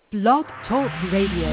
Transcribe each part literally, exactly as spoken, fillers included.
Blog Talk Radio.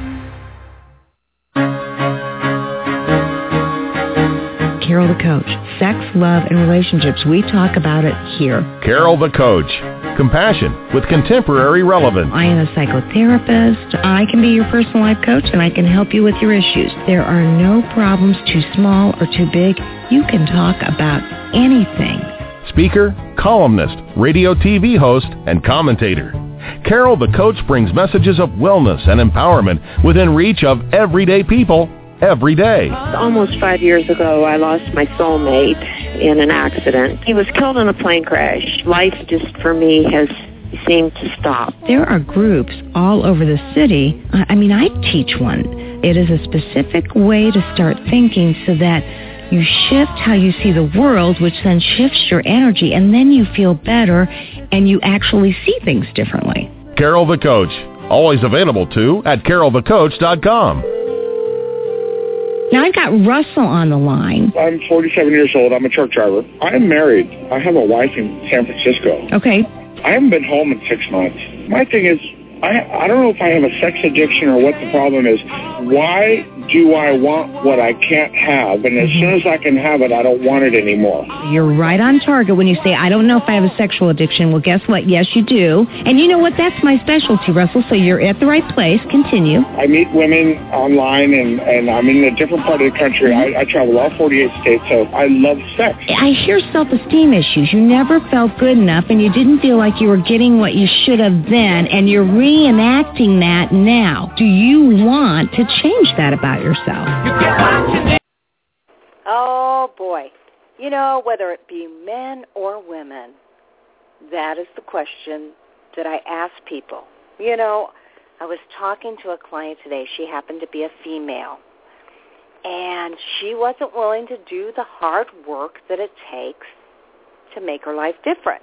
Carol the Coach. Sex, love, and relationships. We talk about it here. Carol the Coach. Compassion with contemporary relevance. I am a psychotherapist. I can be your personal life coach, and I can help you with your issues. There are no problems too small or too big. You can talk about anything. Speaker, columnist, radio T V host, and commentator. Carol the Coach brings messages of wellness and empowerment within reach of everyday people every day. Almost five years ago, I lost my soulmate in an accident. He was killed in a plane crash. Life just, for me, has seemed to stop. There are groups all over the city. I mean, I teach one. It is a specific way to start thinking so that you shift how you see the world, which then shifts your energy, and then you feel better and you actually see things differently. Carol the Coach. Always available, too, at carol the coach dot com. Now, I've got Russell on the line. I'm forty-seven years old. I'm a truck driver. I am married. I have a wife in San Francisco. Okay. I haven't been home in six months. My thing is, I, I don't know if I have a sex addiction or what the problem is. Why do I want what I can't have? And as soon as I can have it, I don't want it anymore. You're right on target when you say, I don't know if I have a sexual addiction. Well, guess what? Yes, you do. And you know what? That's my specialty, Russell, so you're at the right place. Continue. I meet women online, and, and I'm in a different part of the country. I, I travel all forty-eight states, so I love sex. I hear self-esteem issues. You never felt good enough, and you didn't feel like you were getting what you should have then, and you're reenacting that now. Do you want to change that about yourself? Oh, boy. You know, whether it be men or women, that is the question that I ask people. You know, I was talking to a client today. She happened to be a female, and she wasn't willing to do the hard work that it takes to make her life different.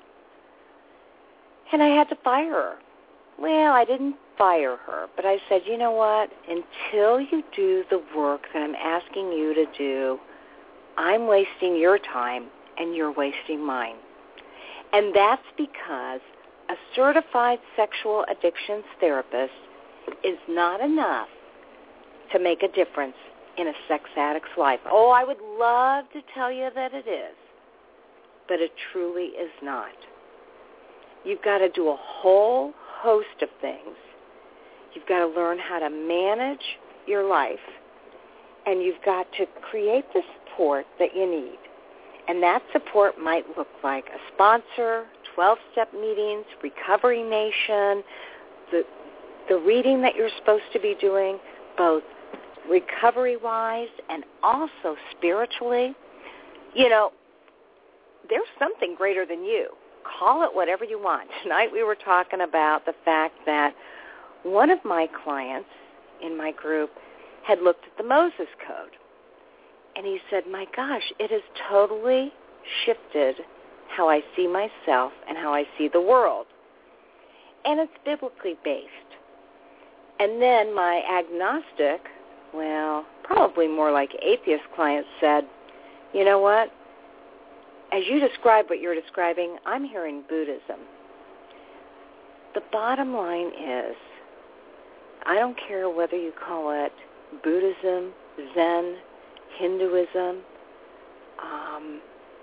And I had to fire her. Well, I didn't fire her, but I said, you know what, until you do the work that I'm asking you to do, I'm wasting your time and you're wasting mine. And that's because a certified sexual addictions therapist is not enough to make a difference in a sex addict's life. Oh, I would love to tell you that it is, but it truly is not. You've got to do a whole host of things. You've got to learn how to manage your life, and you've got to create the support that you need. And that support might look like a sponsor, twelve-step meetings, Recovery Nation, the, the reading that you're supposed to be doing, both recovery-wise and also spiritually. You know, there's something greater than you. Call it whatever you want. Tonight we were talking about the fact that one of my clients in my group had looked at the Moses Code, and he said, my gosh, it has totally shifted how I see myself and how I see the world. And it's biblically based. And then my agnostic, well, probably more like atheist client said, you know what? As you describe what you're describing, I'm hearing Buddhism. The bottom line is, I don't care whether you call it Buddhism, Zen, Hinduism, um,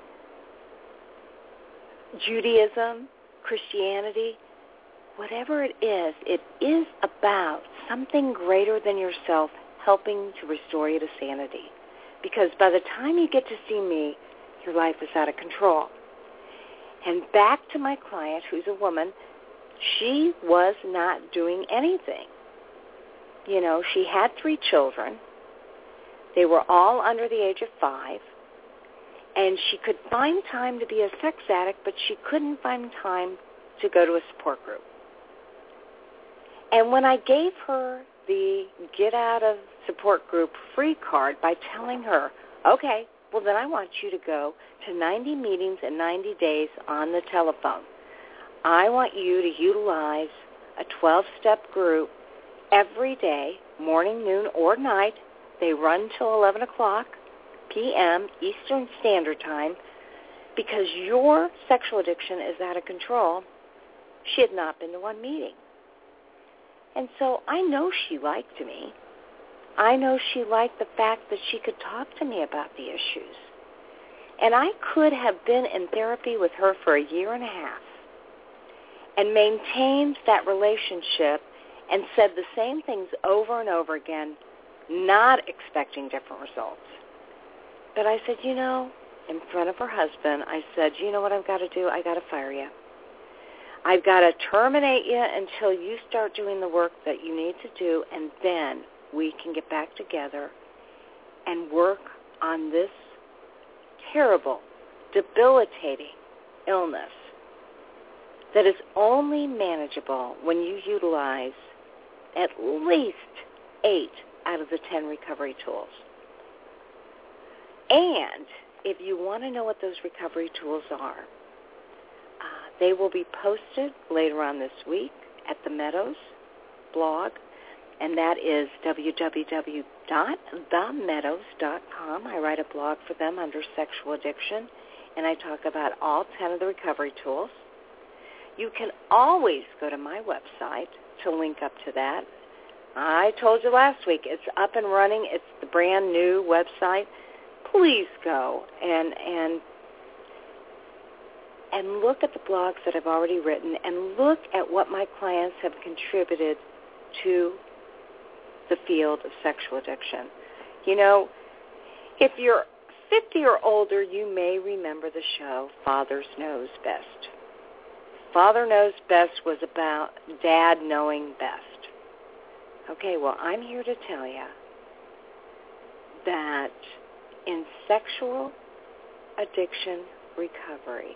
Judaism, Christianity, whatever it is, it is about something greater than yourself helping to restore you to sanity. Because by the time you get to see me, your life is out of control. And back to my client, who's a woman, she was not doing anything. You know, she had three children. They were all under the age of five. And she could find time to be a sex addict, but she couldn't find time to go to a support group. And when I gave her the get out of support group free card by telling her, okay, well, then I want you to go to ninety meetings in ninety days on the telephone. I want you to utilize a twelve-step group every day, morning, noon, or night. They run till eleven o'clock p m Eastern Standard Time. Because your sexual addiction is out of control, she had not been to one meeting. And so I know she liked me. I know she liked the fact that she could talk to me about the issues. And I could have been in therapy with her for a year and a half and maintained that relationship and said the same things over and over again, not expecting different results. But I said, you know, in front of her husband, I said, you know what I've got to do? I've got to fire you. I've got to terminate you until you start doing the work that you need to do, and then we can get back together and work on this terrible, debilitating illness that is only manageable when you utilize at least eight out of the ten recovery tools. And if you want to know what those recovery tools are, uh, they will be posted later on this week at the Meadows blog, and that is w w w dot the meadows dot com. I write a blog for them under sexual addiction, and I talk about all ten of the recovery tools. You can always go to my website to link up to that. I told you last week, it's up and running. It's the brand new website. Please go and and and look at the blogs that I've already written and look at what my clients have contributed to the field of sexual addiction. You know, if you're fifty or older, you may remember the show Father Knows Best. Father Knows Best was about Dad knowing best. Okay, well, I'm here to tell you that in sexual addiction recovery,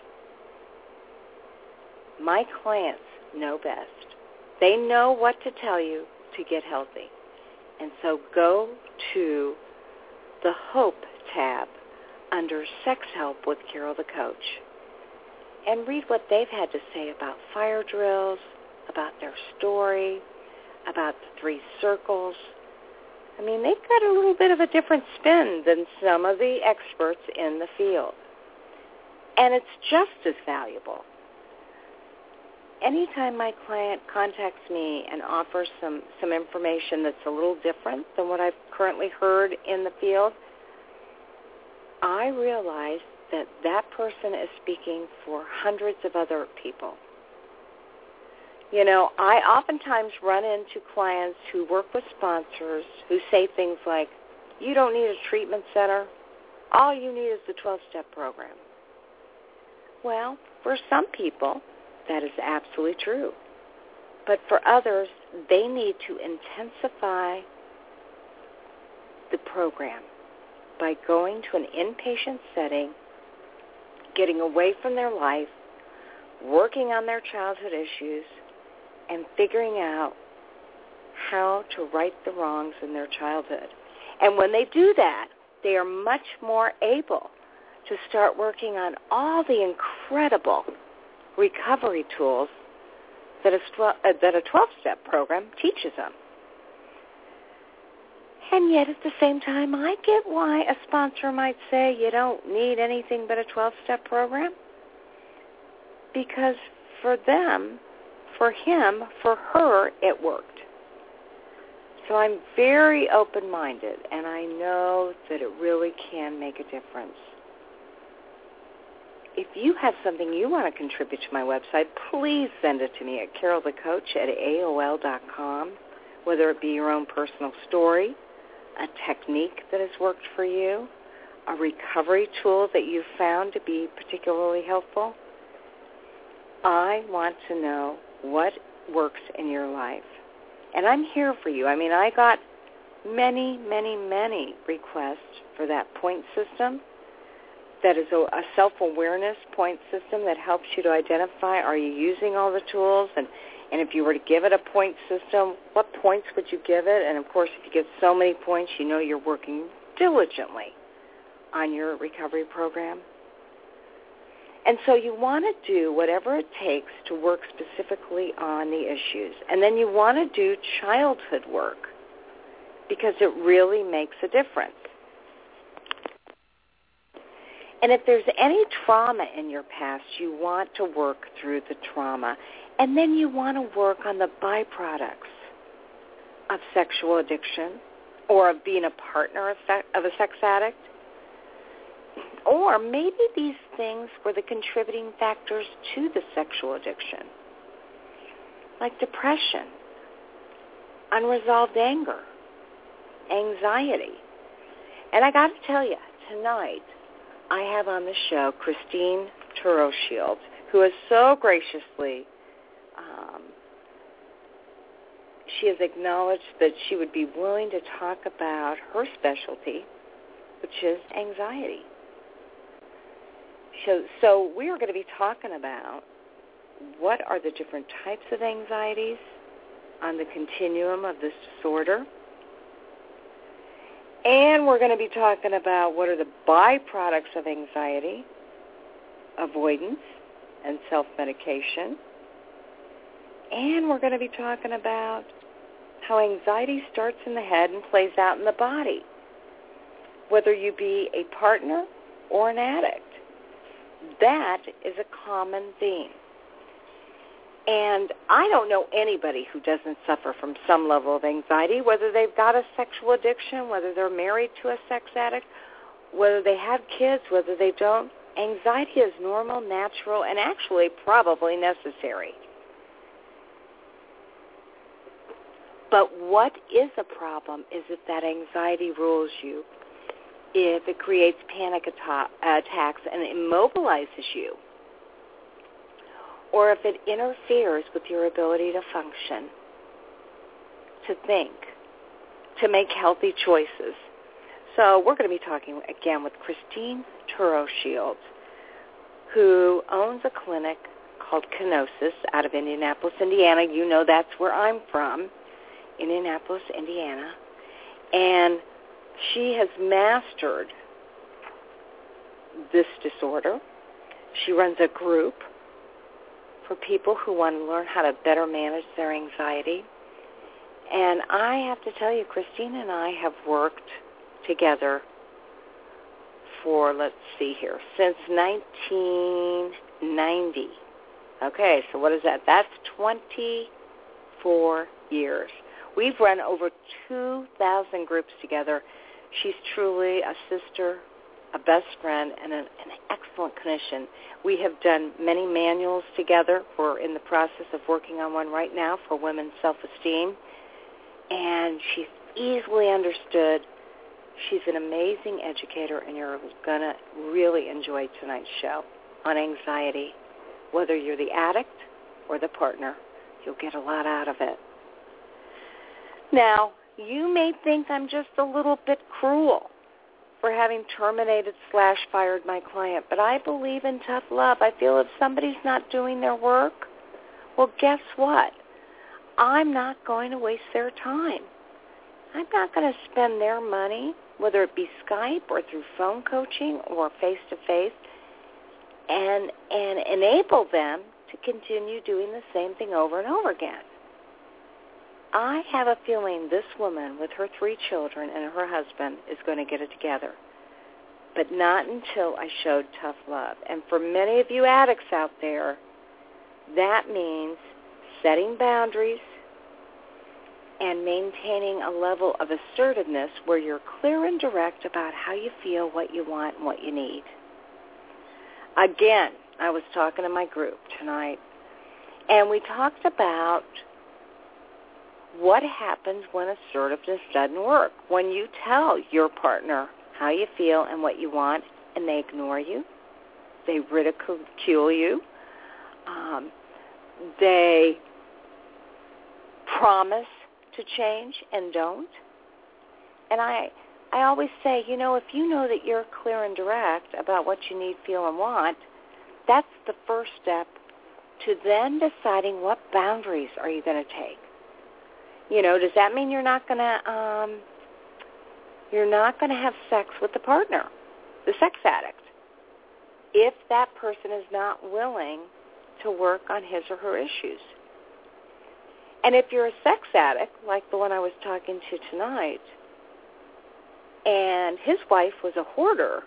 my clients know best. They know what to tell you to get healthy. And so go to the Hope tab under Sex Help with Carol the Coach and read what they've had to say about fire drills, about their story, about the three circles. I mean, they've got a little bit of a different spin than some of the experts in the field. And it's just as valuable. Anytime my client contacts me and offers some, some information that's a little different than what I've currently heard in the field, I realize that that person is speaking for hundreds of other people. You know, I oftentimes run into clients who work with sponsors who say things like, you don't need a treatment center. All you need is the twelve-step program. Well, for some people, that is absolutely true. But for others, they need to intensify the program by going to an inpatient setting, getting away from their life, working on their childhood issues, and figuring out how to right the wrongs in their childhood. And when they do that, they are much more able to start working on all the incredible recovery tools that a, that a twelve-step program teaches them. And yet at the same time, I get why a sponsor might say you don't need anything but a twelve-step program. Because for them, for him, for her, it worked. So I'm very open-minded, and I know that it really can make a difference. If you have something you want to contribute to my website, please send it to me at carol the coach at A O L dot com, whether it be your own personal story, a technique that has worked for you, a recovery tool that you've found to be particularly helpful. I want to know what works in your life. And I'm here for you. I mean, I got many, many, many requests for that point system. That is a, a self-awareness point system that helps you to identify, are you using all the tools? And, and if you were to give it a point system, what points would you give it? And, of course, if you give so many points, you know you're working diligently on your recovery program. And so you want to do whatever it takes to work specifically on the issues. And then you want to do childhood work because it really makes a difference. And if there's any trauma in your past, you want to work through the trauma. And then you want to work on the byproducts of sexual addiction or of being a partner of, se- of a sex addict. Or maybe these things were the contributing factors to the sexual addiction, like depression, unresolved anger, anxiety. And I got to tell you, tonight I have on the show Christine Turoshield, who has so graciously, um, she has acknowledged that she would be willing to talk about her specialty, which is anxiety. So, so we are going to be talking about what are the different types of anxieties on the continuum of this disorder. And we're going to be talking about what are the byproducts of anxiety, avoidance, and self-medication. And we're going to be talking about how anxiety starts in the head and plays out in the body, whether you be a partner or an addict. That is a common theme. And I don't know anybody who doesn't suffer from some level of anxiety, whether they've got a sexual addiction, whether they're married to a sex addict, whether they have kids, whether they don't. Anxiety is normal, natural, and actually probably necessary. But what is a problem is if that anxiety rules you, if it creates panic atta- attacks and immobilizes you, or if it interferes with your ability to function, to think, to make healthy choices. So we're going to be talking again with Christine Turoshield, who owns a clinic called Kenosis out of Indianapolis, Indiana. You know that's where I'm from, Indianapolis, Indiana. And she has mastered this disorder. She runs a group for people who want to learn how to better manage their anxiety. And I have to tell you, Christine and I have worked together for, let's see here, since nineteen ninety. Okay, so what is that? That's twenty-four years. We've run over two thousand groups together. She's truly a sister, a best friend, and an, an excellent clinician. We have done many manuals together. We're in the process of working on one right now for women's self-esteem. And she's easily understood. She's an amazing educator, and you're going to really enjoy tonight's show on anxiety. Whether you're the addict or the partner, you'll get a lot out of it. Now, you may think I'm just a little bit cruel for having terminated slash fired my client, but I believe in tough love. I feel if somebody's not doing their work, well, guess what? I'm not going to waste their time. I'm not going to spend their money, whether it be Skype or through phone coaching or face-to-face, and and enable them to continue doing the same thing over and over again. I have a feeling this woman with her three children and her husband is going to get it together, but not until I showed tough love. And for many of you addicts out there, that means setting boundaries and maintaining a level of assertiveness where you're clear and direct about how you feel, what you want, and what you need. Again, I was talking to my group tonight, and we talked about what happens when assertiveness doesn't work. When you tell your partner how you feel and what you want, and they ignore you, they ridicule you, um, they promise to change and don't. And I I always say, you know, if you know that you're clear and direct about what you need, feel, and want, that's the first step to then deciding what boundaries are you going to take. You know, does that mean you're not going to um, you're not going to have sex with the partner, the sex addict, if that person is not willing to work on his or her issues? And if you're a sex addict, like the one I was talking to tonight, and his wife was a hoarder,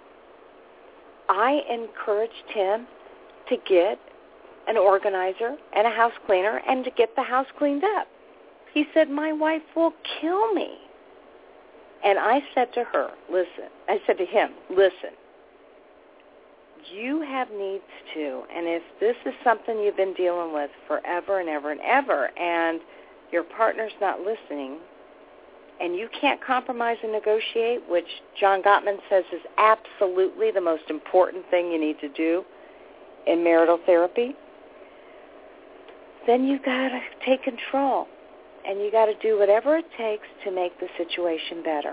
I encouraged him to get an organizer and a house cleaner and to get the house cleaned up. He said, my wife will kill me. And I said to her, listen, I said to him, listen, you have needs too, and if this is something you've been dealing with forever and ever and ever, and your partner's not listening, and you can't compromise and negotiate, which John Gottman says is absolutely the most important thing you need to do in marital therapy, then you got to take control, and you got to do whatever it takes to make the situation better.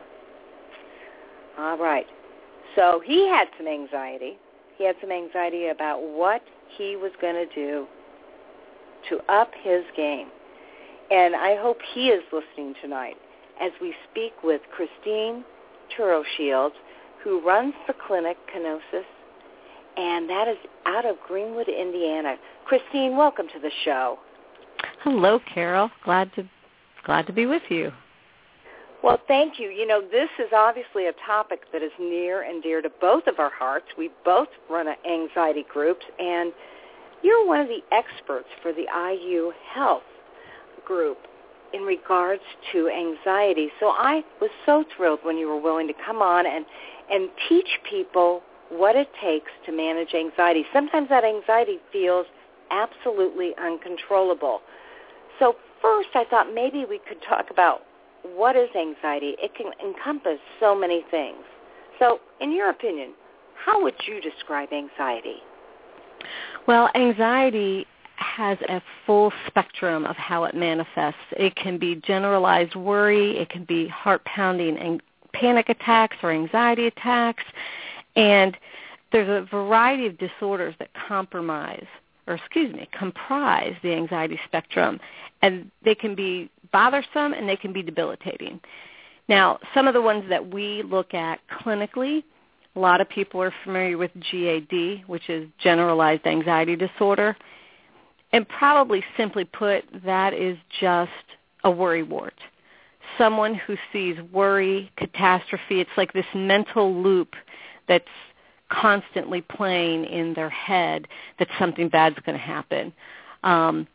All right. So he had some anxiety. He had some anxiety about what he was going to do to up his game. And I hope he is listening tonight as we speak with Christine Turoshields, who runs the clinic, Kenosis, and that is out of Greenwood, Indiana. Christine, welcome to the show. Hello, Carol. Glad to glad to be with you. Well, thank you. You know, this is obviously a topic that is near and dear to both of our hearts. We both run anxiety groups, and you're one of the experts for the I U Health group in regards to anxiety. So I was so thrilled when you were willing to come on and, and teach people what it takes to manage anxiety. Sometimes that anxiety feels absolutely uncontrollable. So first I thought maybe we could talk about what is anxiety. It can encompass so many things. So in your opinion, how would you describe anxiety? Well, anxiety has a full spectrum of how it manifests. It can be generalized worry. It can be heart-pounding and panic attacks or anxiety attacks. And there's a variety of disorders that compromise, or excuse me, comprise the anxiety spectrum. And they can be bothersome and they can be debilitating. Now, some of the ones that we look at clinically, a lot of people are familiar with G A D, which is generalized anxiety disorder. And probably simply put, that is just a worrywart. Someone who sees worry, catastrophe, it's like this mental loop that's constantly playing in their head that something bad's going to happen. Um,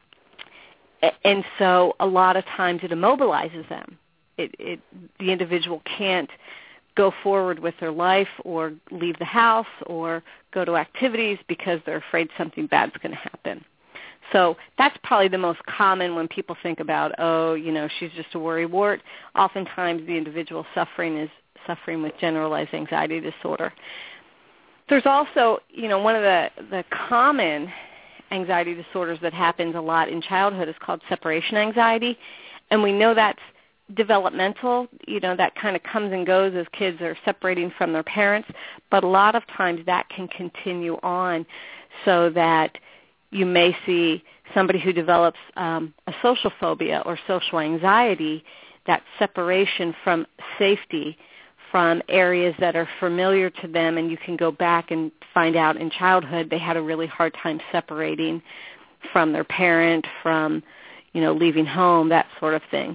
and so a lot of times it immobilizes them. It, it, the individual can't go forward with their life or leave the house or go to activities because they're afraid something bad's going to happen. So that's probably the most common when people think about, oh, you know, she's just a worrywart. Oftentimes the individual suffering is suffering with generalized anxiety disorder. There's also, you know, one of the, the common anxiety disorders that happens a lot in childhood is called separation anxiety. And we know that's developmental, you know, that kind of comes and goes as kids are separating from their parents. But a lot of times that can continue on so that you may see somebody who develops um, a social phobia or social anxiety, that separation from safety, from areas that are familiar to them, and you can go back and find out in childhood they had a really hard time separating from their parent, from, you know, leaving home, that sort of thing.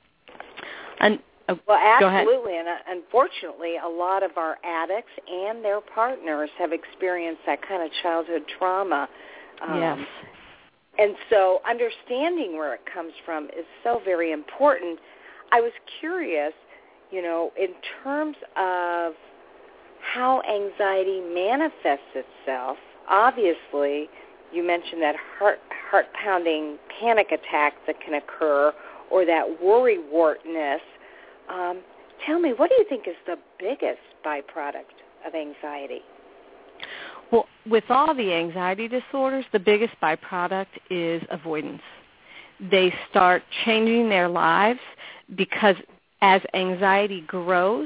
And, uh, well, absolutely, and uh, unfortunately, a lot of our addicts and their partners have experienced that kind of childhood trauma. Um, yes. And so understanding where it comes from is so very important. I was curious, you know, in terms of how anxiety manifests itself. Obviously, you mentioned that heart, heart-pounding panic attack that can occur or that worrywartness. Um, tell me, what do you think is the biggest byproduct of anxiety? Well, with all the anxiety disorders, the biggest byproduct is avoidance. They start changing their lives because as anxiety grows,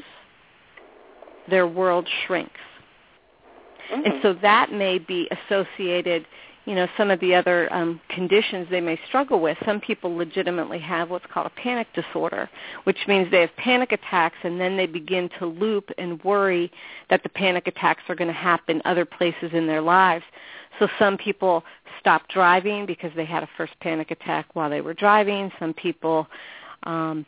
their world shrinks. Mm-hmm. And so that may be associated, you know, some of the other um, conditions they may struggle with. Some people legitimately have what's called a panic disorder, which means they have panic attacks and then they begin to loop and worry that the panic attacks are going to happen other places in their lives. So some people stop driving because they had a first panic attack while they were driving. Some people, um,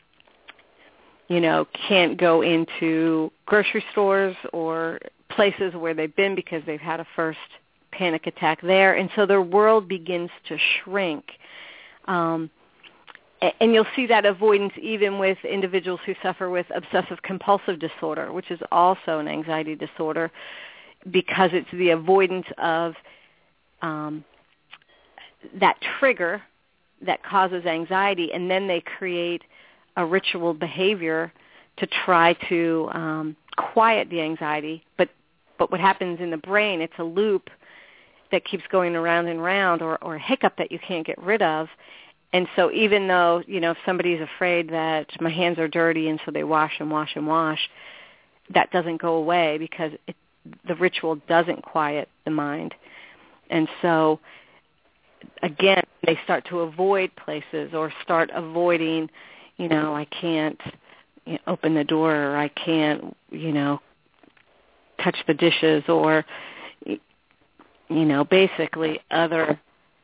you know, can't go into grocery stores or places where they've been because they've had a first panic attack there, and so their world begins to shrink. Um, And you'll see that avoidance even with individuals who suffer with obsessive-compulsive disorder, which is also an anxiety disorder, because it's the avoidance of um, that trigger that causes anxiety, and then they create a ritual behavior to try to um, quiet the anxiety. But but what happens in the brain, it's a loop that keeps going around and around, or, or a hiccup that you can't get rid of. And so even though, you know, if somebody's afraid that my hands are dirty and so they wash and wash and wash, that doesn't go away because it, the ritual doesn't quiet the mind. And so, again, they start to avoid places or start avoiding, you know, I can't you know, open the door, or I can't, you know, touch the dishes, or, you know, basically other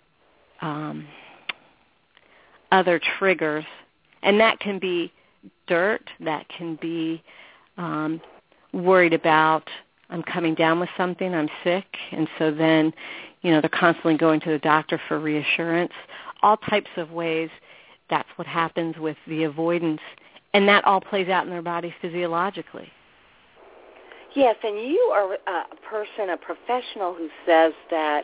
um other triggers. And that can be dirt, that can be um, worried about, I'm coming down with something, I'm sick, and so then, you know, they're constantly going to the doctor for reassurance. All types of ways, that's what happens with the avoidance, and that all plays out in their body physiologically. Yes, and you are a person, a professional who says that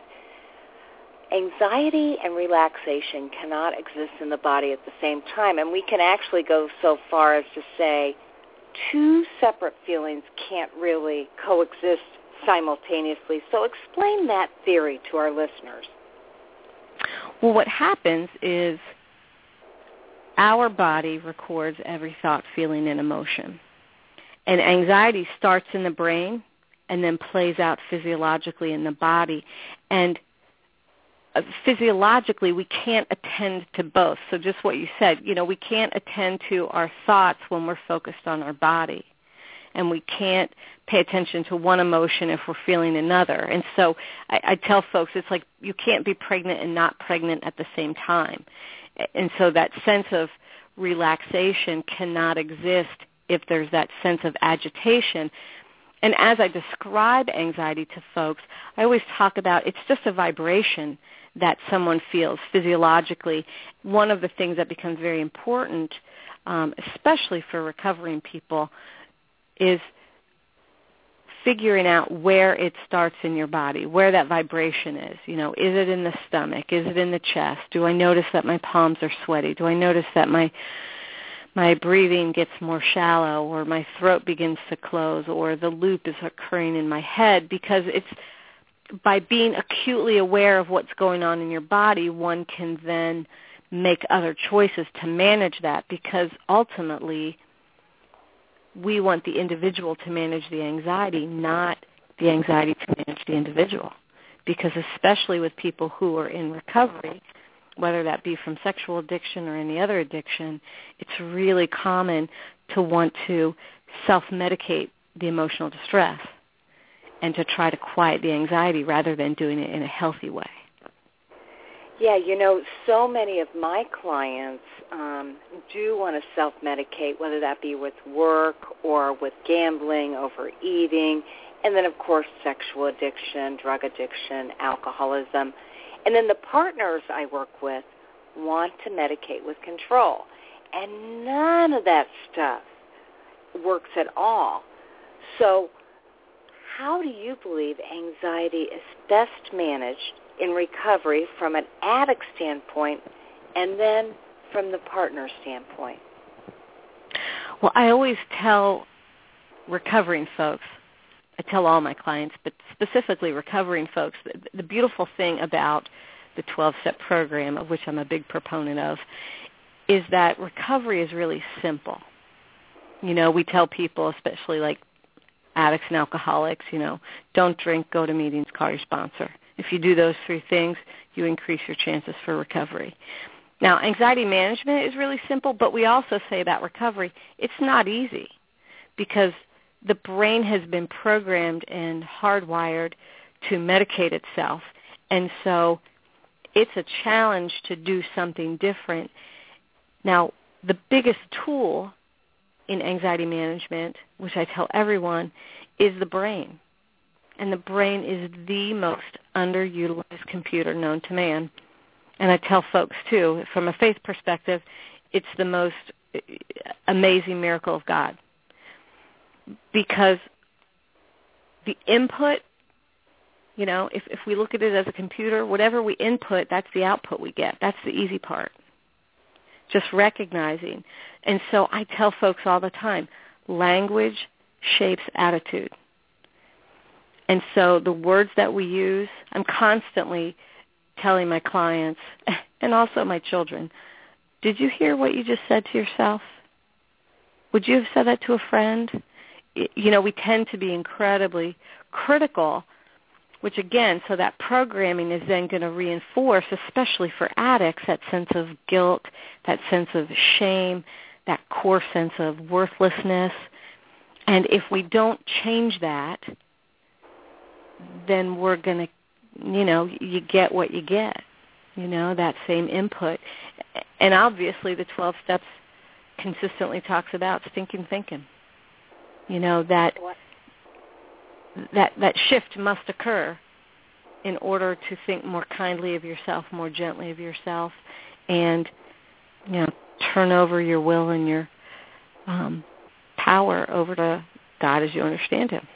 anxiety and relaxation cannot exist in the body at the same time. And we can actually go so far as to say two separate feelings can't really coexist simultaneously. So explain that theory to our listeners. Well, what happens is our body records every thought, feeling, and emotion. And anxiety starts in the brain and then plays out physiologically in the body. And physiologically, we can't attend to both. So just what you said, you know, we can't attend to our thoughts when we're focused on our body. And we can't pay attention to one emotion if we're feeling another. And so I, I tell folks it's like you can't be pregnant and not pregnant at the same time. And so that sense of relaxation cannot exist if there's that sense of agitation. And as I describe anxiety to folks, I always talk about it's just a vibration that someone feels physiologically. One of the things that becomes very important, um, especially for recovering people, is figuring out where it starts in your body, where that vibration is. You know, is it in the stomach? Is it in the chest? Do I notice that my palms are sweaty? Do I notice that my my breathing gets more shallow, or my throat begins to close, or the loop is occurring in my head? Because it's by being acutely aware of what's going on in your body, one can then make other choices to manage that, because ultimately we want the individual to manage the anxiety, not the anxiety to manage the individual. Because especially with people who are in recovery, whether that be from sexual addiction or any other addiction, it's really common to want to self-medicate the emotional distress and to try to quiet the anxiety rather than doing it in a healthy way. Yeah, you know, so many of my clients um, do want to self-medicate, whether that be with work or with gambling, overeating, and then, of course, sexual addiction, drug addiction, alcoholism. And then the partners I work with want to medicate with control. And none of that stuff works at all. So how do you believe anxiety is best managed in recovery from an addict standpoint and then from the partner standpoint? Well, I always tell recovering folks, I tell all my clients, but specifically recovering folks, the, the beautiful thing about the twelve-step program, of which I'm a big proponent of, is that recovery is really simple. You know, we tell people, especially like addicts and alcoholics, you know, don't drink, go to meetings, call your sponsor. If you do those three things, you increase your chances for recovery. Now, anxiety management is really simple, but we also say about recovery, it's not easy because the brain has been programmed and hardwired to medicate itself. And so it's a challenge to do something different. Now, the biggest tool in anxiety management, which I tell everyone, is the brain. And the brain is the most underutilized computer known to man. And I tell folks, too, from a faith perspective, it's the most amazing miracle of God, because the input, you know, if, if we look at it as a computer, whatever we input, that's the output we get. That's the easy part, just recognizing. And so I tell folks all the time, language shapes attitude. And so the words that we use, I'm constantly telling my clients and also my children, did you hear what you just said to yourself? Would you have said that to a friend? You know, we tend to be incredibly critical, which again, so that programming is then going to reinforce, especially for addicts, that sense of guilt, that sense of shame, that core sense of worthlessness. And if we don't change that, then we're going to, you know, you get what you get, you know, that same input. And obviously the twelve steps consistently talks about stinking thinking. You know, that that that shift must occur in order to think more kindly of yourself, more gently of yourself, and, you know, turn over your will and your um, power over to God as you understand Him.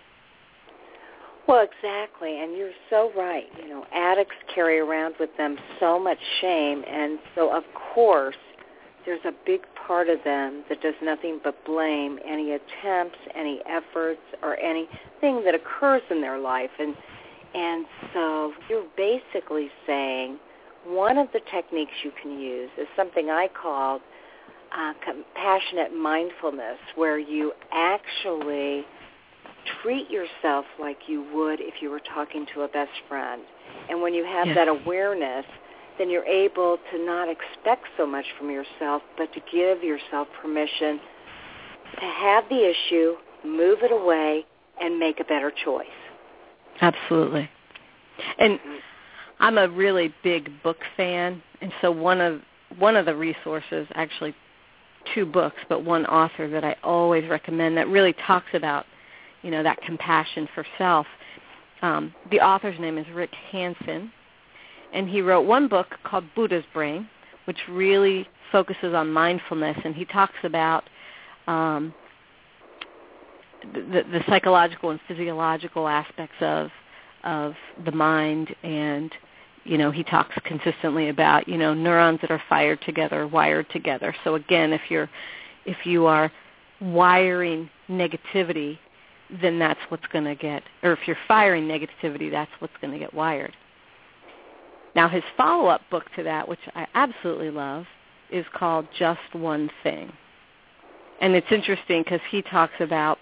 Well, exactly, and you're so right. You know, addicts carry around with them so much shame, and so, of course, there's a big part of them that does nothing but blame any attempts, any efforts, or anything that occurs in their life. And and so you're basically saying one of the techniques you can use is something I call uh, compassionate mindfulness, where you actually treat yourself like you would if you were talking to a best friend. And when you have yes. that awareness, then you're able to not expect so much from yourself, but to give yourself permission to have the issue, move it away, and make a better choice. Absolutely. And I'm a really big book fan, and so one of one of the resources, actually two books, but one author that I always recommend that really talks about, you know, that compassion for self. Um, the author's name is Rick Hansen, and he wrote one book called Buddha's Brain, which really focuses on mindfulness, and he talks about um, the, the psychological and physiological aspects of of the mind, and, you know, he talks consistently about, you know, neurons that are fired together, wired together. So again, if you're if you are wiring negativity, then that's what's going to get, or if you're firing negativity, that's what's going to get wired. Now, his follow-up book to that, which I absolutely love, is called Just One Thing. And it's interesting because he talks about,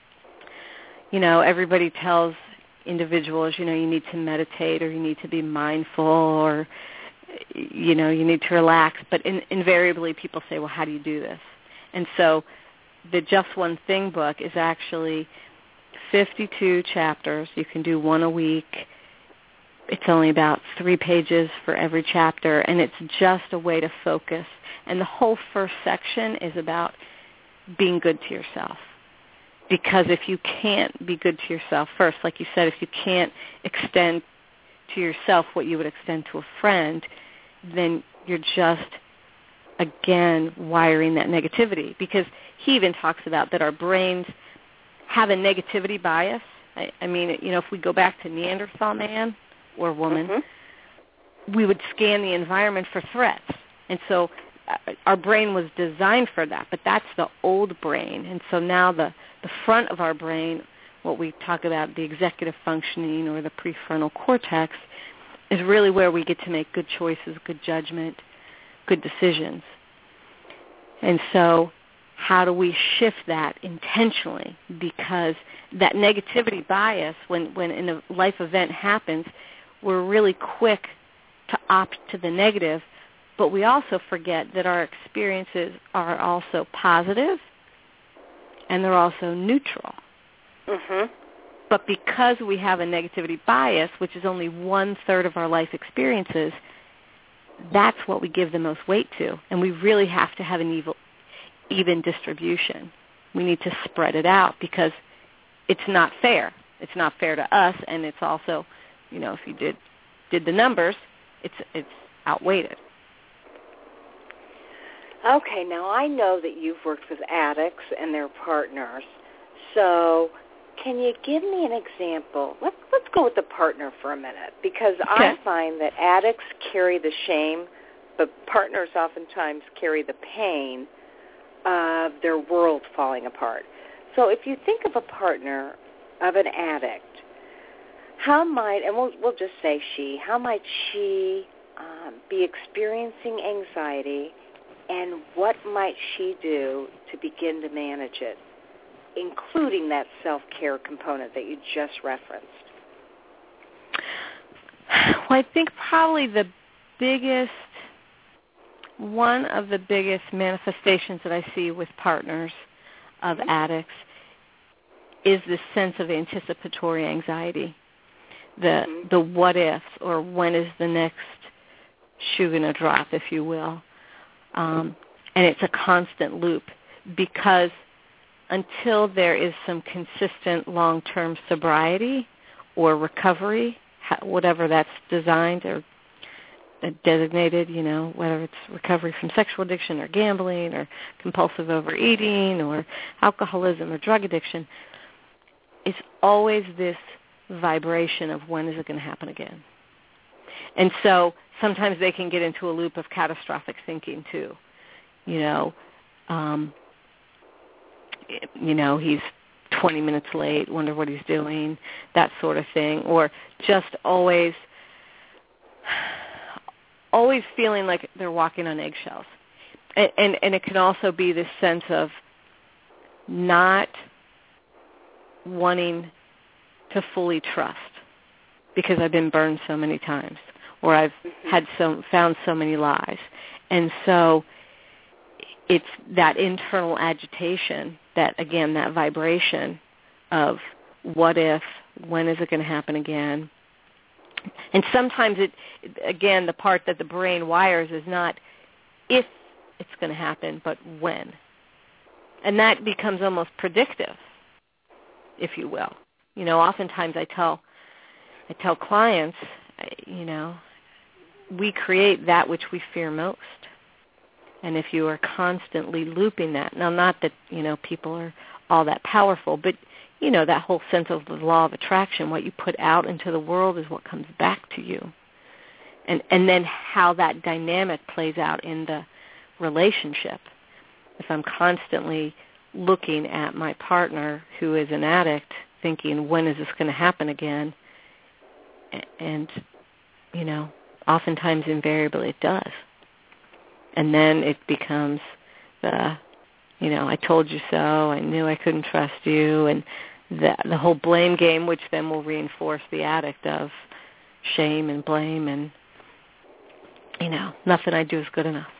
you know, everybody tells individuals, you know, you need to meditate, or you need to be mindful, or, you know, you need to relax. But in, invariably people say, well, how do you do this? And so the Just One Thing book is actually fifty-two chapters. You can do one a week. It's only about three pages for every chapter, and it's just a way to focus. And the whole first section is about being good to yourself. Because if you can't be good to yourself first, like you said, if you can't extend to yourself what you would extend to a friend, then you're just, again, wiring that negativity. Because he even talks about that our brains have a negativity bias. I, I mean, you know, if we go back to Neanderthal man or woman, mm-hmm. we would scan the environment for threats. And so uh, our brain was designed for that, but that's the old brain. And so now the, the front of our brain, what we talk about, the executive functioning or the prefrontal cortex, is really where we get to make good choices, good judgment, good decisions. And so how do we shift that intentionally? Because that negativity bias, when, when in a life event happens, we're really quick to opt to the negative, but we also forget that our experiences are also positive and they're also neutral. Mm-hmm. But because we have a negativity bias, which is only one-third of our life experiences, that's what we give the most weight to. And we really have to have an evil, even distribution. We need to spread it out because it's not fair. It's not fair to us, and it's also, you know, if you did did the numbers, it's it's outweighed. Okay, now I know that you've worked with addicts and their partners, so can you give me an example? Let's, let's go with the partner for a minute, because okay. I find that addicts carry the shame, but partners oftentimes carry the pain of their world falling apart. So if you think of a partner of an addict, how might, and we'll, we'll just say she, how might she um, be experiencing anxiety, and what might she do to begin to manage it, including that self-care component that you just referenced? Well, I think probably the biggest, one of the biggest manifestations that I see with partners of mm-hmm. addicts is this sense of anticipatory anxiety, the mm-hmm. the what ifs, or when is the next shoe going to drop, if you will. Um, and it's a constant loop, because until there is some consistent long-term sobriety or recovery, whatever that's designed or designated, you know, whether it's recovery from sexual addiction or gambling or compulsive overeating or alcoholism or drug addiction, it's always this vibration of when is it going to happen again. And so sometimes they can get into a loop of catastrophic thinking too. You know, um, you know, he's twenty minutes late, wonder what he's doing, that sort of thing, or just always, always feeling like they're walking on eggshells. And, and, and it can also be this sense of not wanting to fully trust because I've been burned so many times, or I've mm-hmm. had so found so many lies. And so it's that internal agitation, that, again, that vibration of what if, when is it going to happen again? And sometimes it, again, the part that the brain wires is not if it's going to happen, but when. And that becomes almost predictive, if you will. You know, oftentimes I tell I tell clients, you know, we create that which we fear most. And if you are constantly looping that, now not that, you know, people are all that powerful, but, you know, that whole sense of the law of attraction, what you put out into the world is what comes back to you. And and then how that dynamic plays out in the relationship. If I'm constantly looking at my partner who is an addict, thinking, when is this going to happen again? And, you know, oftentimes invariably it does. And then it becomes the, you know, I told you so, I knew I couldn't trust you, and the, the whole blame game, which then will reinforce the addict of shame and blame and, you know, nothing I do is good enough.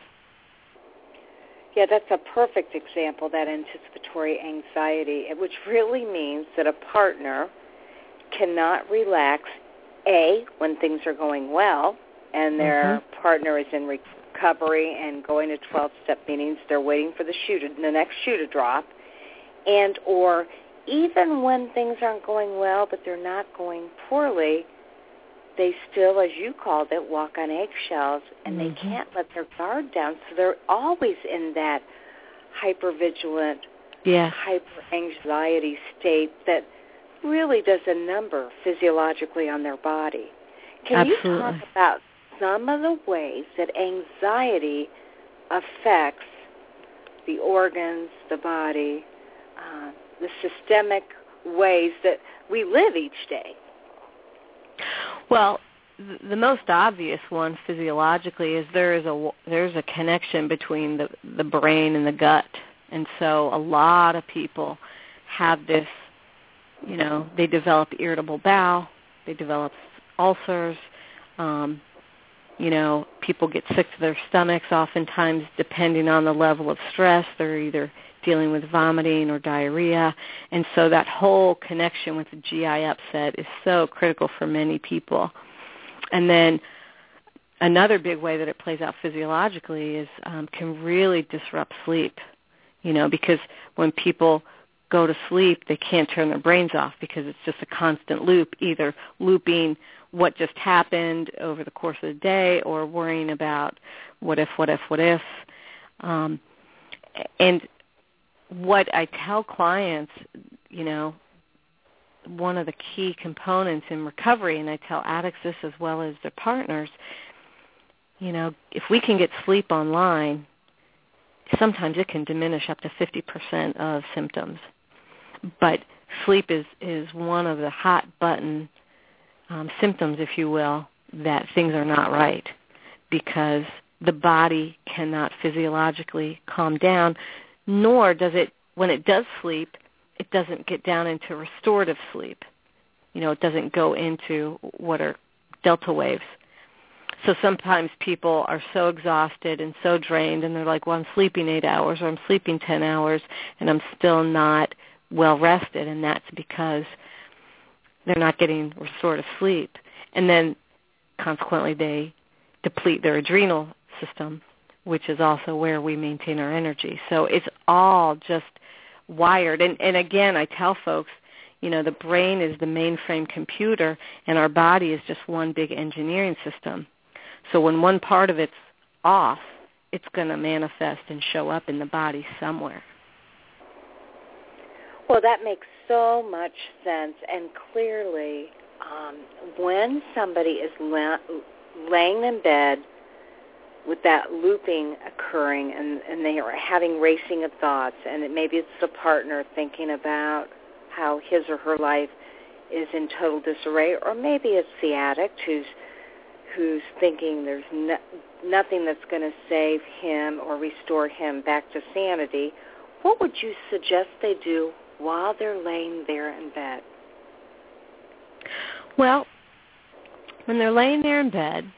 Yeah, that's a perfect example, that anticipatory anxiety, which really means that a partner cannot relax, A, when things are going well, and their mm-hmm. partner is in recovery and going to twelve-step meetings, they're waiting for the shoe to, the next shoe to drop, and or even when things aren't going well but they're not going poorly, they still, as you called it, walk on eggshells, and mm-hmm. they can't let their guard down, so they're always in that hypervigilant, yeah. hyper-anxiety state that really does a number physiologically on their body. Can Absolutely. you talk about some of the ways that anxiety affects the organs, the body, uh, the systemic ways that we live each day? Well, the most obvious one physiologically is there is a there's a connection between the the brain and the gut, and so a lot of people have this. You know, they develop irritable bowel, they develop ulcers. Um, you know, people get sick to their stomachs. Oftentimes, depending on the level of stress, they're either dealing with vomiting or diarrhea. And so that whole connection with the G I upset is so critical for many people. And then another big way that it plays out physiologically is um, can really disrupt sleep, you know, because when people go to sleep, they can't turn their brains off because it's just a constant loop, either looping what just happened over the course of the day or worrying about what if, what if, what if. Um, and what I tell clients, you know, one of the key components in recovery, and I tell addicts this as well as their partners, you know, if we can get sleep online, sometimes it can diminish up to fifty percent of symptoms. But sleep is, is one of the hot button um, symptoms, if you will, that things are not right, because the body cannot physiologically calm down, nor does it, when it does sleep, it doesn't get down into restorative sleep. You know, it doesn't go into what are delta waves. So sometimes people are so exhausted and so drained, and they're like, well, I'm sleeping eight hours or I'm sleeping ten hours, and I'm still not well rested, and that's because they're not getting restorative sleep. And then consequently they deplete their adrenal system, which is also where we maintain our energy. So it's all just wired. And, and again, I tell folks, you know, the brain is the mainframe computer, and our body is just one big engineering system. So when one part of it's off, it's going to manifest and show up in the body somewhere. Well, that makes so much sense. And clearly, um, when somebody is la- laying in bed with that looping occurring, and, and they are having racing of thoughts, and it, maybe it's the partner thinking about how his or her life is in total disarray, or maybe it's the addict who's who's thinking there's no, nothing that's going to save him or restore him back to sanity, what would you suggest they do while they're laying there in bed? Well, when they're laying there in bed,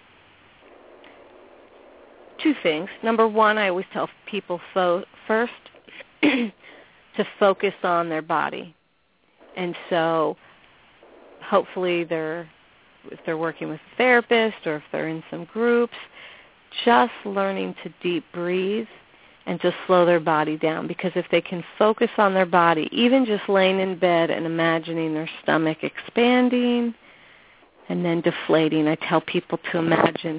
two things. Number one, I always tell people fo- first to focus on their body. And so hopefully they're, if they're working with a therapist or if they're in some groups, just learning to deep breathe and to slow their body down. Because if they can focus on their body, even just laying in bed and imagining their stomach expanding and then deflating, I tell people to imagine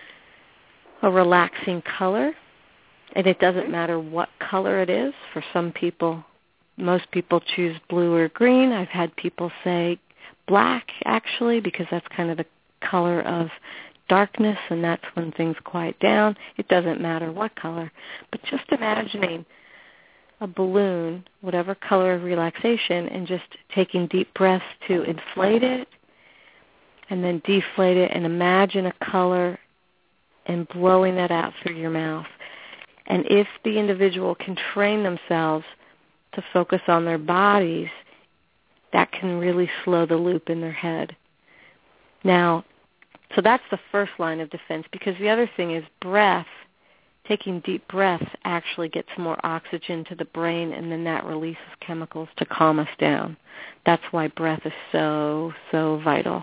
a relaxing color. And it doesn't matter what color it is. For some people, most people choose blue or green. I've had people say black, actually, because that's kind of the color of darkness, and that's when things quiet down. It doesn't matter what color. But just imagining a balloon, whatever color of relaxation, and just taking deep breaths to inflate it and then deflate it, and imagine a color and blowing that out through your mouth. And if the individual can train themselves to focus on their bodies, that can really slow the loop in their head. Now, so that's the first line of defense, because the other thing is breath. Taking deep breaths actually gets more oxygen to the brain, and then that releases chemicals to calm us down. That's why breath is so, so vital.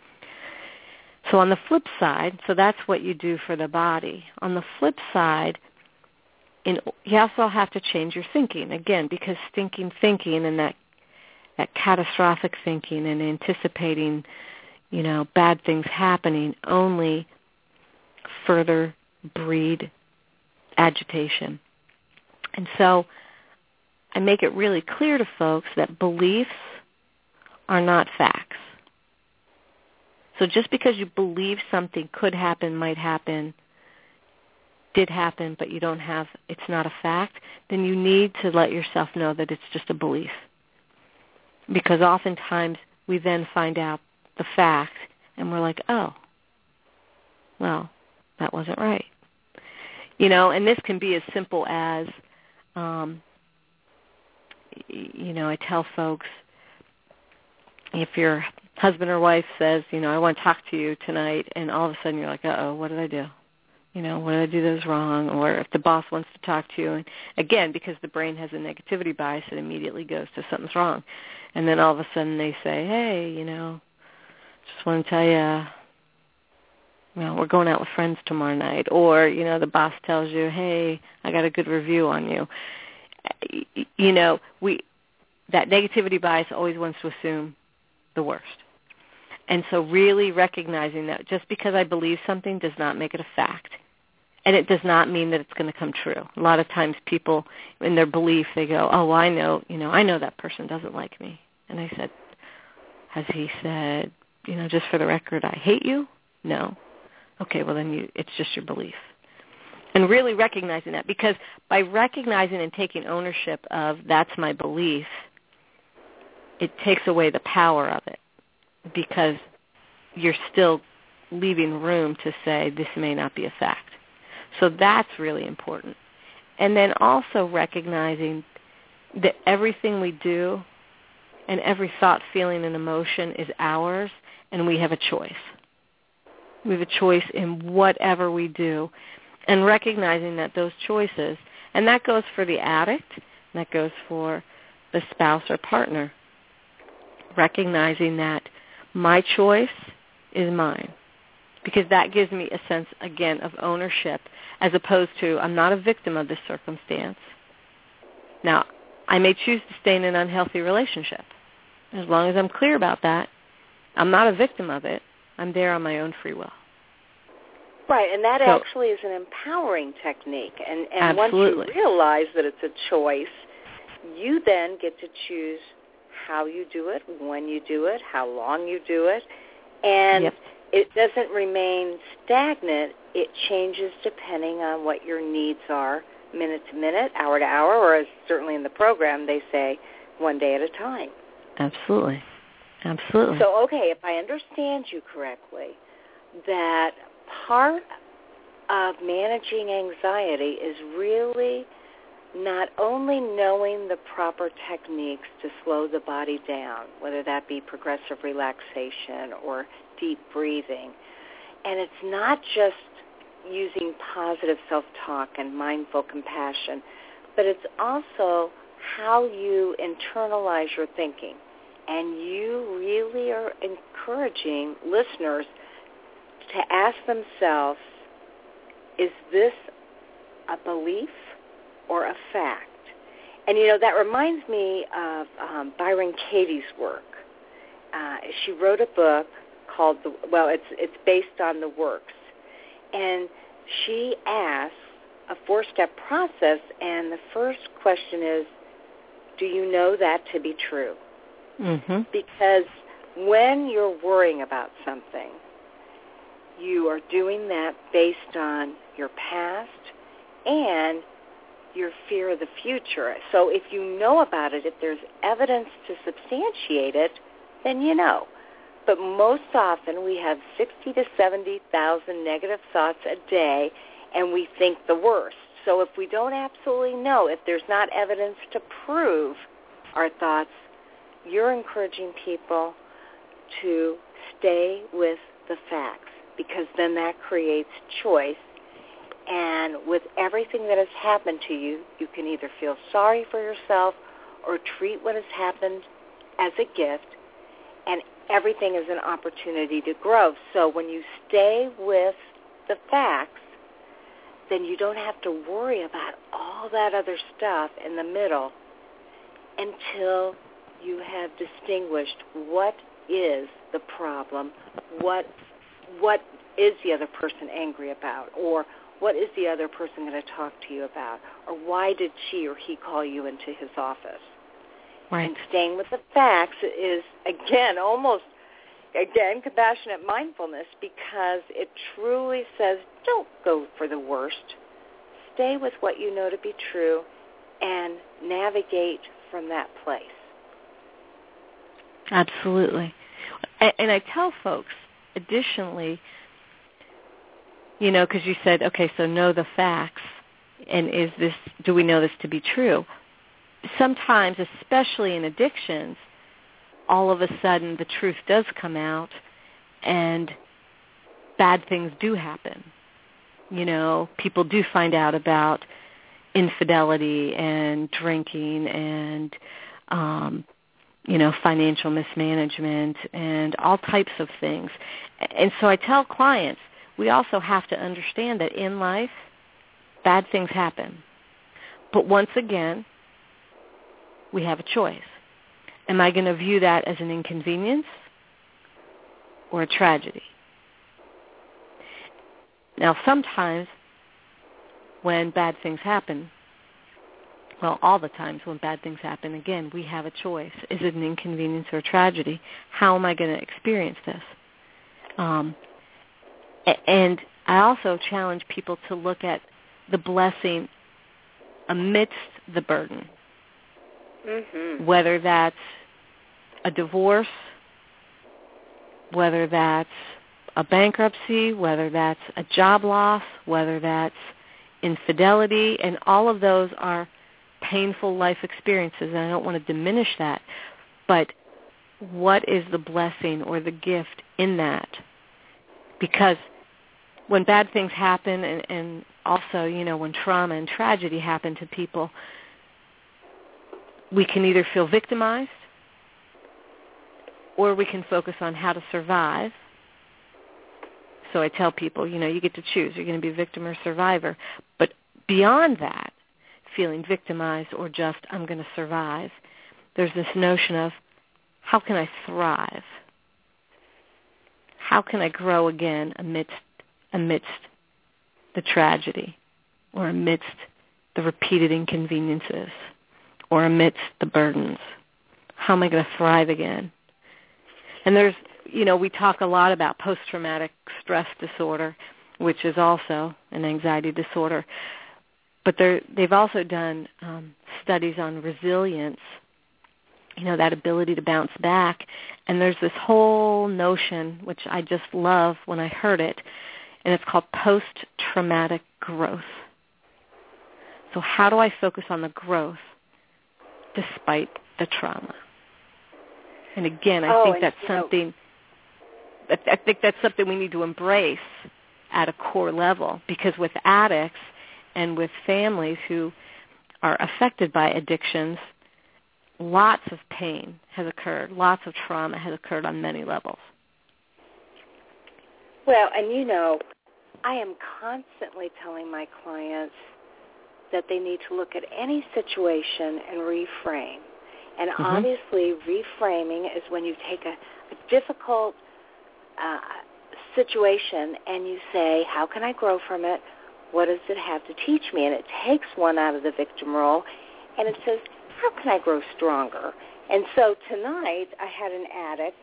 So on the flip side, so that's what you do for the body. On the flip side, in, you also have to change your thinking, again, because stinking thinking and that that catastrophic thinking and anticipating, you know, bad things happening only further breed agitation. And so I make it really clear to folks that beliefs are not facts. So just because you believe something could happen, might happen, did happen, but you don't have, it's not a fact, then you need to let yourself know that it's just a belief. Because oftentimes we then find out the fact and we're like, oh, well, that wasn't right. You know, and this can be as simple as, um, you know, I tell folks, if your husband or wife says, you know, I want to talk to you tonight, and all of a sudden you're like, uh-oh, what did I do? You know, what did I do that was wrong? Or if the boss wants to talk to you, and again, because the brain has a negativity bias, it immediately goes to something's wrong. And then all of a sudden they say, hey, you know, just want to tell you, well, we're going out with friends tomorrow night. Or, you know, the boss tells you, hey, I got a good review on you. You know, we that negativity bias always wants to assume the worst. And so really recognizing that just because I believe something does not make it a fact. And it does not mean that it's going to come true. A lot of times people, in their belief, they go, oh, well, I know, you know, I know that person doesn't like me. And I said, has he said, you know, just for the record, I hate you? No. Okay, well, then you, it's just your belief. And really recognizing that, because by recognizing and taking ownership of that's my belief, it takes away the power of it, because you're still leaving room to say this may not be a fact. So that's really important. And then also recognizing that everything we do and every thought, feeling, and emotion is ours, and we have a choice. We have a choice in whatever we do, and recognizing that those choices, and that goes for the addict, and that goes for the spouse or partner, recognizing that my choice is mine. Because that gives me a sense, again, of ownership, as opposed to I'm not a victim of this circumstance. Now, I may choose to stay in an unhealthy relationship. As long as I'm clear about that, I'm not a victim of it. I'm there on my own free will. Right, and that so, actually is an empowering technique. And, and once absolutely. you realize that it's a choice, you then get to choose how you do it, when you do it, how long you do it, and yep. it doesn't remain stagnant. It changes depending on what your needs are, minute to minute, hour to hour, or as certainly in the program they say, one day at a time. Absolutely. Absolutely. So, okay, if I understand you correctly, that part of managing anxiety is really not only knowing the proper techniques to slow the body down, whether that be progressive relaxation or deep breathing, and it's not just using positive self-talk and mindful compassion, but it's also how you internalize your thinking. And you really are encouraging listeners to ask themselves, is this a belief or a fact? And, you know, that reminds me of um, Byron Katie's work. Uh, she wrote a book called, the, well, it's it's based on The Works. And she asks a four-step process, and the first question is, do you know that to be true? Mm-hmm. Because when you're worrying about something, you are doing that based on your past and your fear of the future. So if you know about it, if there's evidence to substantiate it, then you know. But most often we have sixty to seventy thousand negative thoughts a day, and we think the worst. So if we don't absolutely know, if there's not evidence to prove our thoughts, you're encouraging people to stay with the facts, because then that creates choice. And with everything that has happened to you, you can either feel sorry for yourself or treat what has happened as a gift, and everything is an opportunity to grow. So when you stay with the facts, then you don't have to worry about all that other stuff in the middle until you have distinguished what is the problem, what what is the other person angry about, or what is the other person going to talk to you about, or why did she or he call you into his office. Right. And staying with the facts is, again, almost, again, compassionate mindfulness, because it truly says don't go for the worst. Stay with what you know to be true and navigate from that place. Absolutely. And, and I tell folks, additionally, you know, because you said, okay, so know the facts, and is this, do we know this to be true? Sometimes, especially in addictions, all of a sudden the truth does come out, and bad things do happen. You know, people do find out about infidelity and drinking and, um, you know, financial mismanagement and all types of things. And so I tell clients, we also have to understand that in life, bad things happen. But once again, we have a choice. Am I going to view that as an inconvenience or a tragedy? Now, sometimes when bad things happen, well, all the times when bad things happen, again, we have a choice. Is it an inconvenience or a tragedy? How am I going to experience this? Um, and I also challenge people to look at the blessing amidst the burden, mm-hmm. whether that's a divorce, whether that's a bankruptcy, whether that's a job loss, whether that's infidelity, and all of those are painful life experiences, and I don't want to diminish that, but what is the blessing or the gift in that? Because when bad things happen, and, and also, you know, when trauma and tragedy happen to people, we can either feel victimized or we can focus on how to survive. So I tell people, you know, you get to choose. You're going to be a victim or survivor. But beyond that, feeling victimized or just I'm going to survive, there's this notion of how can I thrive? How can I grow again amidst amidst the tragedy or amidst the repeated inconveniences or amidst the burdens? How am I going to thrive again? And there's, you know, we talk a lot about post-traumatic stress disorder, which is also an anxiety disorder. But they've also done um, studies on resilience, you know, that ability to bounce back. And there's this whole notion, which I just love when I heard it, and it's called post-traumatic growth. So how do I focus on the growth despite the trauma? And again, I oh, think and, that's something know. I think that's something we need to embrace at a core level, because with addicts and with families who are affected by addictions, lots of pain has occurred, lots of trauma has occurred on many levels. Well, and you know, I am constantly telling my clients that they need to look at any situation and reframe. And mm-hmm. obviously reframing is when you take a, a difficult uh, situation and you say, how can I grow from it? What does it have to teach me? And it takes one out of the victim role, and it says, how can I grow stronger? And so tonight I had an addict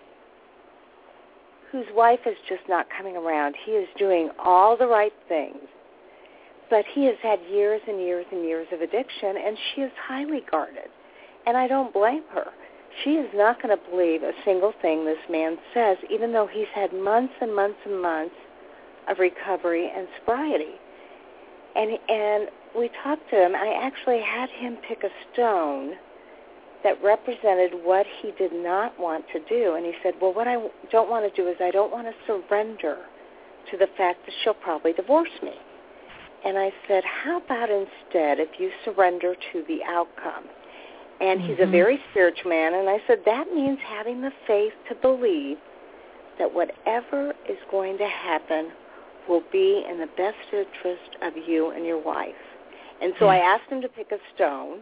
whose wife is just not coming around. He is doing all the right things, but he has had years and years and years of addiction, and she is highly guarded. And I don't blame her. She is not going to believe a single thing this man says, even though he's had months and months and months of recovery and sobriety. And and we talked to him. I actually had him pick a stone that represented what he did not want to do. And he said, well, what I don't want to do is I don't want to surrender to the fact that she'll probably divorce me. And I said, how about instead if you surrender to the outcome? And mm-hmm. he's a very spiritual man. And I said, that means having the faith to believe that whatever is going to happen will be in the best interest of you and your wife. And so mm-hmm. I asked him to pick a stone.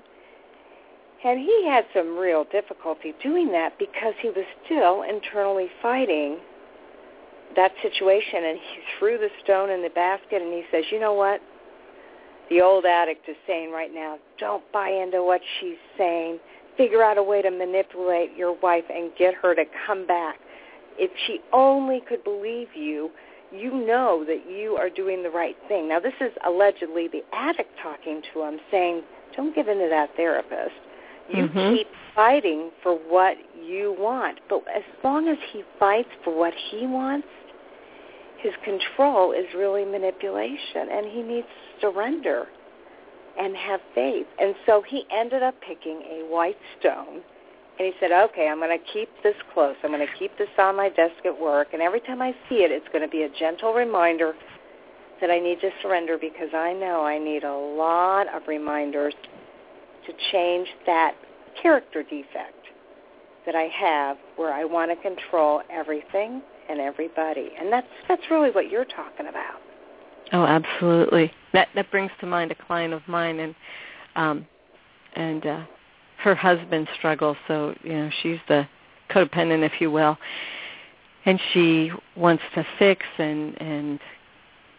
And he had some real difficulty doing that because he was still internally fighting that situation. And he threw the stone in the basket, and he says, you know what? The old addict is saying right now, don't buy into what she's saying. Figure out a way to manipulate your wife and get her to come back. If she only could believe you, you know that you are doing the right thing. Now, this is allegedly the addict talking to him, saying, don't give in to that therapist. You mm-hmm. keep fighting for what you want. But as long as he fights for what he wants, his control is really manipulation, and he needs to surrender and have faith. And so he ended up picking a white stone, and he said, okay, I'm going to keep this close. I'm going to keep this on my desk at work, and every time I see it, it's going to be a gentle reminder that I need to surrender, because I know I need a lot of reminders to change that character defect that I have where I want to control everything and everybody. And that's that's really what you're talking about. Oh, absolutely. That that brings to mind a client of mine, and um, and uh, her husband struggles. So you know, she's the codependent, if you will, and she wants to fix and and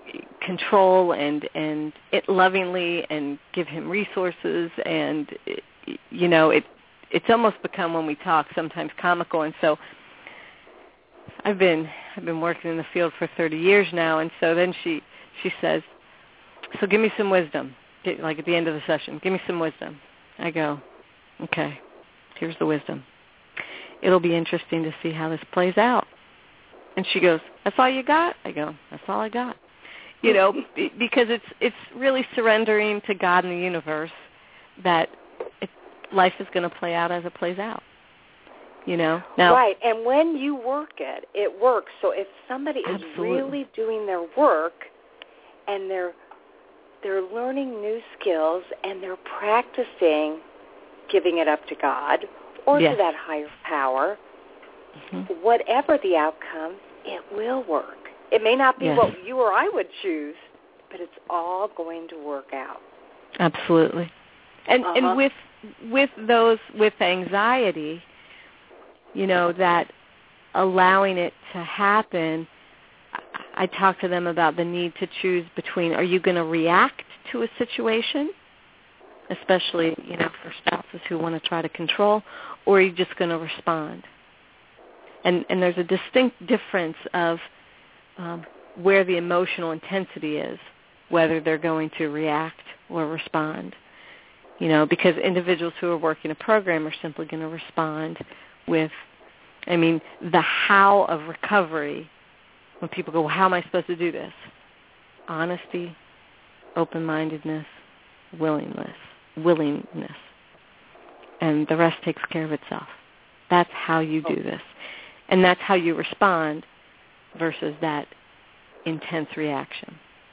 control and and it lovingly and give him resources, and it, you know it it's almost become, when we talk, sometimes comical. And so I've been I've been working in the field for thirty years now, and so then she she says, so give me some wisdom, like at the end of the session, give me some wisdom. I go, okay, here's the wisdom. It'll be interesting to see how this plays out. And she goes, that's all you got? I go, that's all I got. You know, because it's it's really surrendering to God and the universe that it, life is going to play out as it plays out. You know? Now, right, and when you work it, it works. So if somebody is absolutely. really doing their work and they're they're learning new skills and they're practicing giving it up to God or yes. to that higher power, mm-hmm. whatever the outcome, it will work. It may not be yes. what you or I would choose, but it's all going to work out. Absolutely. And uh-huh. and with with those with anxiety, you know, that allowing it to happen, I talk to them about the need to choose between, are you going to react to a situation, especially, you know, for spouses who want to try to control, or are you just going to respond? And and there's a distinct difference of um, where the emotional intensity is, whether they're going to react or respond. You know, because individuals who are working a program are simply going to respond with, I mean, the how of recovery. When people go, well, how am I supposed to do this? Honesty, open-mindedness, willingness, willingness. And the rest takes care of itself. That's how you do this. And that's how you respond versus that intense reaction.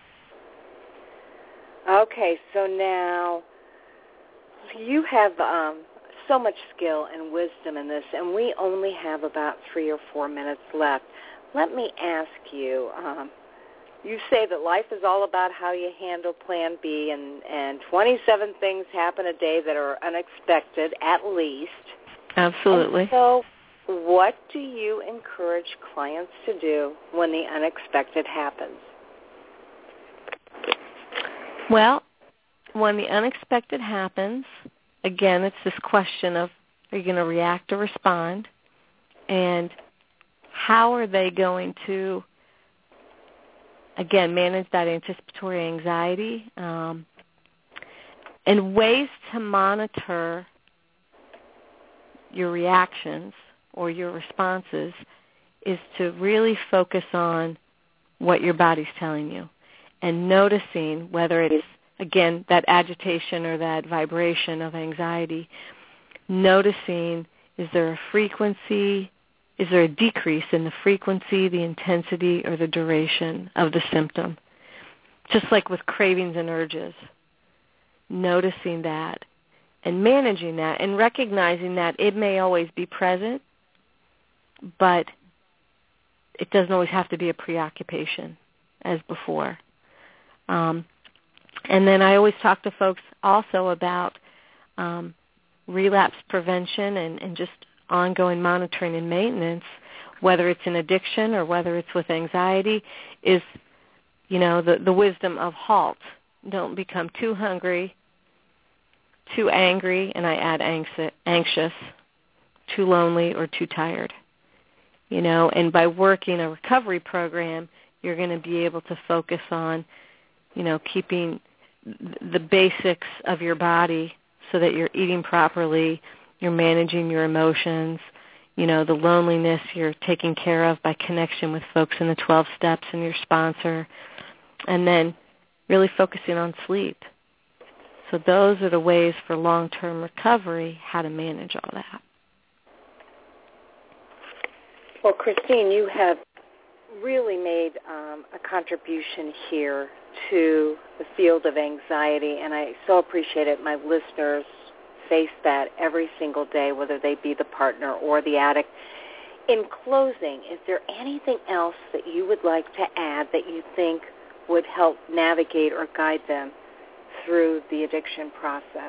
Okay, so now you have um, so much skill and wisdom in this, and we only have about three or four minutes left. Let me ask you, um, you say that life is all about how you handle Plan B, and, and twenty-seven things happen a day that are unexpected, at least. Absolutely. And so what do you encourage clients to do when the unexpected happens? Well, when the unexpected happens, again, it's this question of, are you going to react or respond? And how are they going to, again, manage that anticipatory anxiety? Um, and ways to monitor your reactions or your responses is to really focus on what your body's telling you and noticing whether it's, again, that agitation or that vibration of anxiety, noticing, is there a frequency, is there a decrease in the frequency, the intensity, or the duration of the symptom? Just like with cravings and urges, noticing that and managing that and recognizing that it may always be present, but it doesn't always have to be a preoccupation as before. Um, and then I always talk to folks also about um, relapse prevention and, and just ongoing monitoring and maintenance, whether it's in addiction or whether it's with anxiety, is, you know, the, the wisdom of halt. Don't become too hungry, too angry, and I add anxious, too lonely, or too tired. You know, and by working a recovery program, you're going to be able to focus on, you know, keeping the basics of your body so that you're eating properly, you're managing your emotions, you know, the loneliness you're taking care of by connection with folks in the twelve steps and your sponsor, and then really focusing on sleep. So those are the ways for long-term recovery, how to manage all that. Well, Christine, you have really made um, a contribution here to the field of anxiety, and I so appreciate it. My listeners face that every single day, whether they be the partner or the addict. In closing, is there anything else that you would like to add that you think would help navigate or guide them through the addiction process?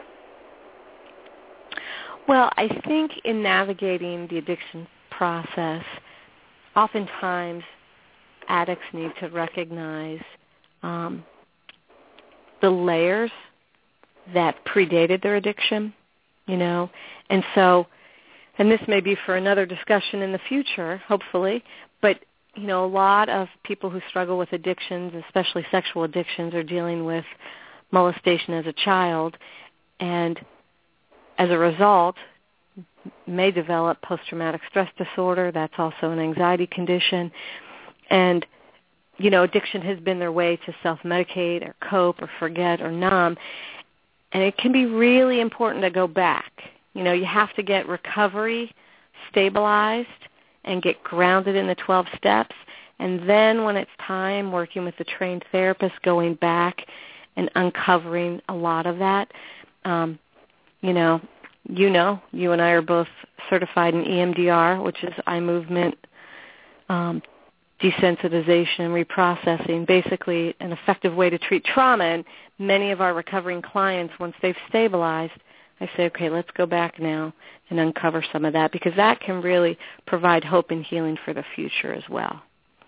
Well, I think in navigating the addiction process, oftentimes addicts need to recognize um, the layers that predated their addiction, you know. And so, and this may be for another discussion in the future, hopefully, but, you know, a lot of people who struggle with addictions, especially sexual addictions, are dealing with molestation as a child, and as a result may develop post-traumatic stress disorder. That's also an anxiety condition. And, you know, addiction has been their way to self-medicate or cope or forget or numb. And it can be really important to go back. You know, you have to get recovery stabilized and get grounded in the twelve steps. And then when it's time, working with the trained therapist, going back and uncovering a lot of that. Um, you know, you know, you and I are both certified in E M D R, which is eye movement um, desensitization and reprocessing, basically an effective way to treat trauma. And many of our recovering clients, once they've stabilized, I say, okay, let's go back now and uncover some of that, because that can really provide hope and healing for the future as well.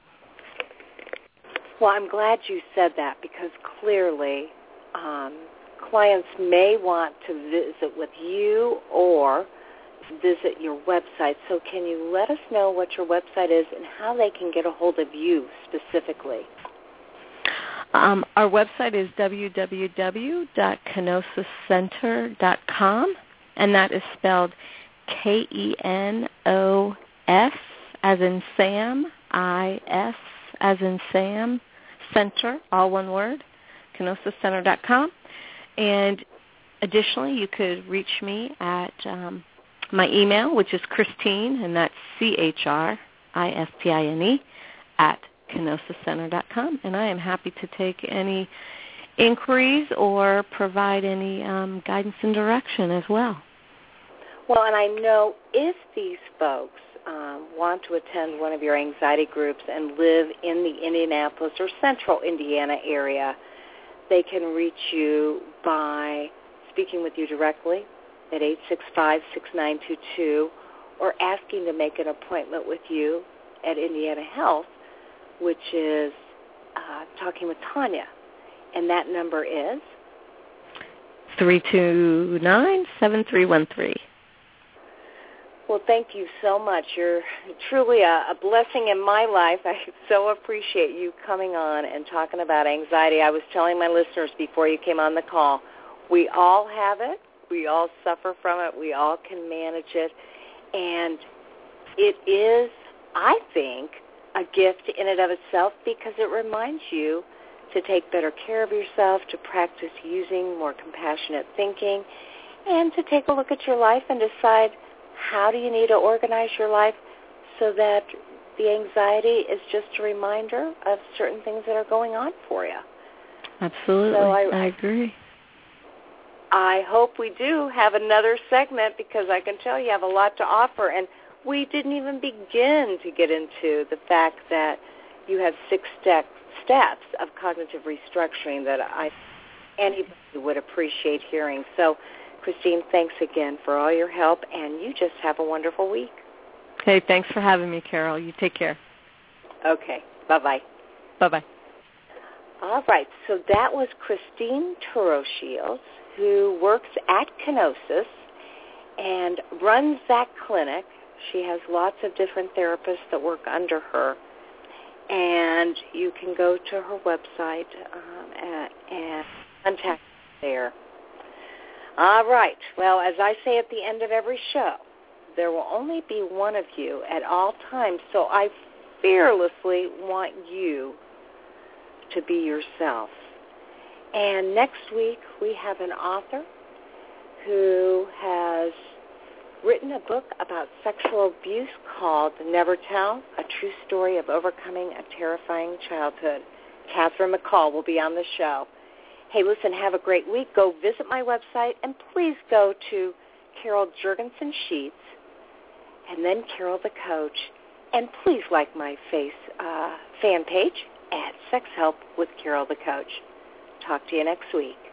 Well, I'm glad you said that, because clearly um, clients may want to visit with you or visit your website. So can you let us know what your website is and how they can get a hold of you specifically? Um, our website is w w w dot kenosis center dot com, and that is spelled K E N O S as in Sam, I S as in Sam, Center, all one word, kenosis center dot com. And additionally, you could reach me at um, my email, which is Christine, and that's C H R I S T I N E, at kenosis center dot com, and I am happy to take any inquiries or provide any um, guidance and direction as well. Well, and I know if these folks um, want to attend one of your anxiety groups and live in the Indianapolis or central Indiana area, they can reach you by speaking with you directly at eight six five, six nine two two or asking to make an appointment with you at Indiana Health, which is uh, Talking with Tanya. And that number is? three two nine, seven three one three. Well, thank you so much. You're truly a, a blessing in my life. I so appreciate you coming on and talking about anxiety. I was telling my listeners before you came on the call, we all have it. We all suffer from it. We all can manage it. And it is, I think, a gift in and of itself, because it reminds you to take better care of yourself, to practice using more compassionate thinking, and to take a look at your life and decide how do you need to organize your life so that the anxiety is just a reminder of certain things that are going on for you. Absolutely. So I, I agree. I hope we do have another segment, because I can tell you have a lot to offer, and we didn't even begin to get into the fact that you have six step, steps of cognitive restructuring that I anybody would appreciate hearing. So, Christine, thanks again for all your help, and you just have a wonderful week. Hey, thanks for having me, Carol. You take care. Okay. Bye-bye. Bye-bye. All right. So that was Christine Turoshields, who works at Kenosis and runs that clinic. She has lots of different therapists that work under her, and you can go to her website um, and, and contact her there. All right. Well, as I say at the end of every show, there will only be one of you at all times, so I fearlessly want you to be yourself. And next week we have an author who has written a book about sexual abuse called Never Tell, A True Story of Overcoming a Terrifying Childhood. Catherine McCall will be on the show. Hey, listen, have a great week. Go visit my website, and please go to Carol Jurgensen Sheets, and then Carol the Coach, and please like my face uh, fan page at Sex Help with Carol the Coach. Talk to you next week.